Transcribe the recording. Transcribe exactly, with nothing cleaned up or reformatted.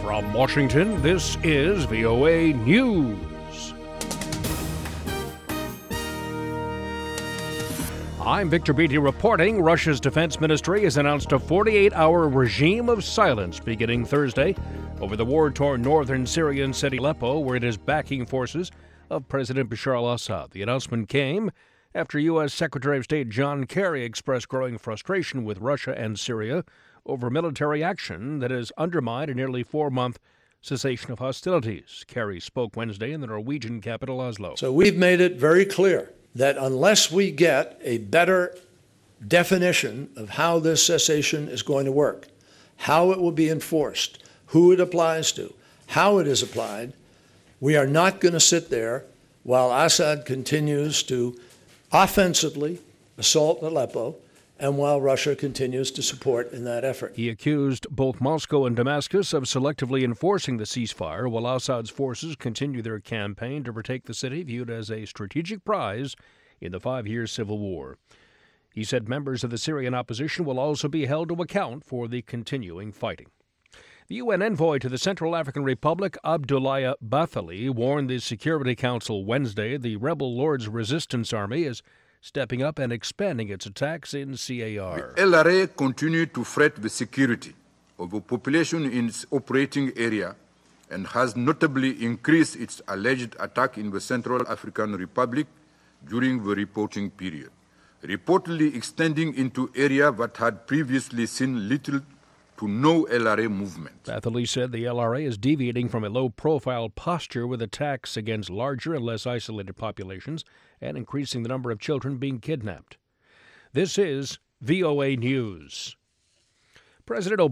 From Washington, this is V O A News. I'm Victor Beatty reporting. Russia's defense ministry has announced a forty-eight hour regime of silence beginning Thursday over the war-torn northern Syrian city Aleppo, where it is backing forces of President Bashar al-Assad. The announcement came after U S. Secretary of State John Kerry expressed growing frustration with Russia and Syria over military action that has undermined a nearly four-month cessation of hostilities. Kerry spoke Wednesday in the Norwegian capital, Oslo. So we've made it very clear that unless we get a better definition of how this cessation is going to work, how it will be enforced, who it applies to, how it is applied, we are not going to sit there while Assad continues to offensively assault Aleppo and while Russia continues to support in that effort. He accused both Moscow and Damascus of selectively enforcing the ceasefire while Assad's forces continue their campaign to retake the city, viewed as a strategic prize in the five-year civil war. He said members of the Syrian opposition will also be held to account for the continuing fighting. The U N envoy to the Central African Republic, Abdoulaye Bathily, warned the Security Council Wednesday the rebel Lord's Resistance Army is stepping up and expanding its attacks in C A R. The L R A continues to threat the security of the population in its operating area and has notably increased its alleged attack in the Central African Republic during the reporting period, reportedly extending into areas that had previously seen little to no L R A movement. Bathily said the L R A is deviating from a low-profile posture with attacks against larger and less isolated populations and increasing the number of children being kidnapped. This is V O A News. President Obama